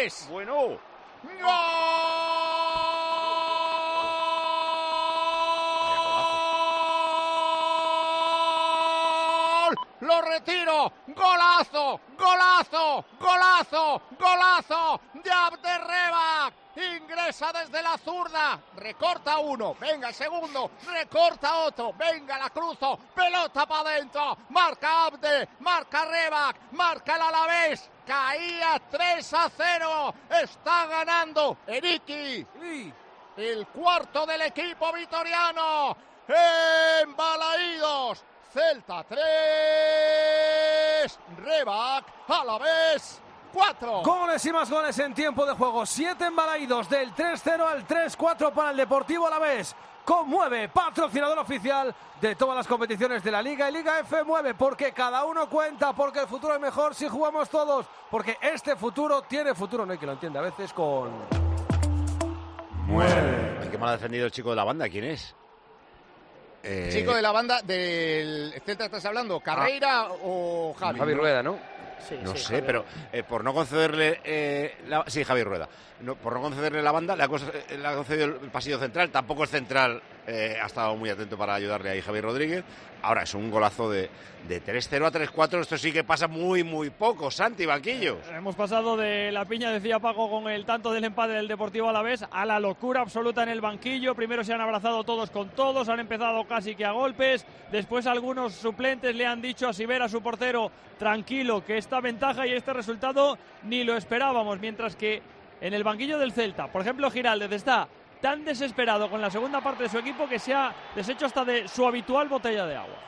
Alavés. Bueno. ¡Gol! ¡Lo retiro! ¡Golazo! ¡Golazo! ¡Golazo! ¡Golazo! ¡De Abderrabak! Ingresa desde la zurda, recorta uno, venga el segundo, recorta otro, venga la cruzo, pelota para adentro, marca Abde, marca Revak, marca el Alavés, caía 3-0, está ganando Eriki, el cuarto del equipo vitoriano, en Balaídos, Celta 3, Revak, Alavés 4. Goles y más goles en tiempo de juego. 7 en Balaídos, del 3-0 al 3-4 para el Deportivo Alavés. Conmueve, patrocinador oficial de todas las competiciones de la Liga y Liga F. Mueve, porque cada uno cuenta, porque el futuro es mejor si jugamos todos, porque este futuro tiene futuro. No hay que lo entienda a veces con... Mueve. Ay, qué mal ha defendido el chico de la banda. ¿Quién es? Chico de la banda del Celta, ¿estás hablando? ¿Carreira o Javi? Javi Rueda, ¿no? Sí, no sé, Javier. Pero por no concederle... sí, Javier Rueda. No, por no concederle la banda, le ha concedido el pasillo central. Tampoco es central, ha estado muy atento para ayudarle ahí Javier Rodríguez. Ahora es un golazo de 3-0 a 3-4. Esto sí que pasa muy, muy poco. Santi, banquillos. Hemos pasado de la piña, decía Paco, con el tanto del empate del Deportivo Alavés, a la locura absoluta en el banquillo. Primero se han abrazado todos con todos, han empezado casi que a golpes. Después algunos suplentes le han dicho a Sivera, su portero, tranquilo, que esta ventaja y este resultado ni lo esperábamos. Mientras que en el banquillo del Celta, por ejemplo, Giraldez está tan desesperado con la segunda parte de su equipo que se ha deshecho hasta de su habitual botella de agua.